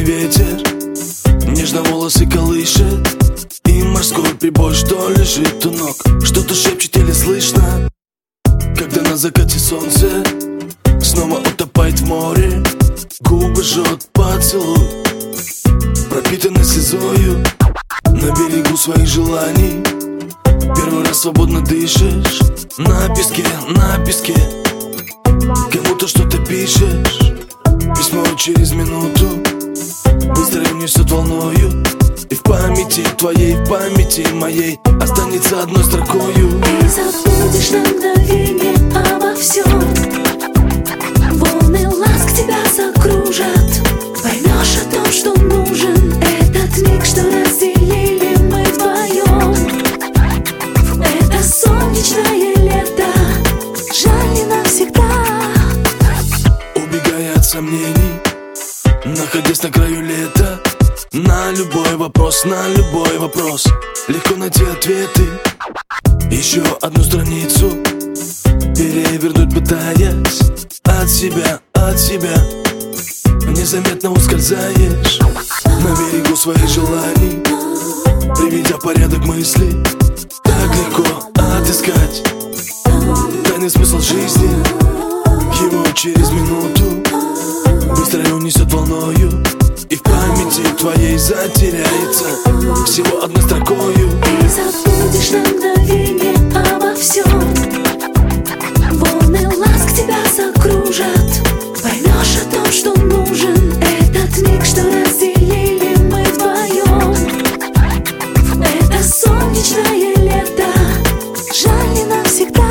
ветер нежно волосы колышет, и морской прибой, что лежит у ног, что-то шепчет или слышно. Когда на закате солнце снова утопает в море, губы жжет поцелуй, пропитанный слезою. На берегу своих желаний первый раз свободно дышишь. На песке, на песке кому-то что-то пишешь. Письмо через минуту быстро унесет волною, и в памяти твоей, в памяти моей останется одной строкою. Ты забудешь на мгновение обо всем, волны ласк тебя закружат. Поймешь о том, что нужен этот миг, что разделили мы вдвоем. Это солнечное лето, жаль, не навсегда. Убегая от сомнений, находясь на краю лета, на любой вопрос, на любой вопрос легко найти ответы. Еще одну страницу перевернуть пытаясь, от себя, от себя незаметно ускользаешь на берегу своих желаний, приведя порядок мысли. Так легко отыскать тайный смысл жизни. Его через минуту быстро унесет волною, и в памяти твоей затеряется всего одной строкою. Ты забудешь на мгновение обо всем, волны ласк тебя закружат. Поймешь о том, что нужен этот миг, что разделили мы вдвоем. Это солнечное лето, жаль, не навсегда.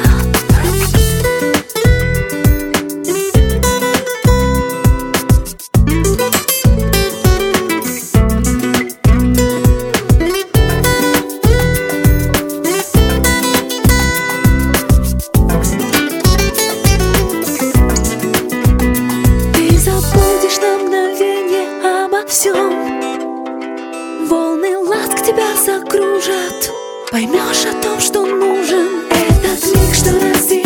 Волны ласк тебя закружат. Поймешь о том, что нужен этот миг, что разделил.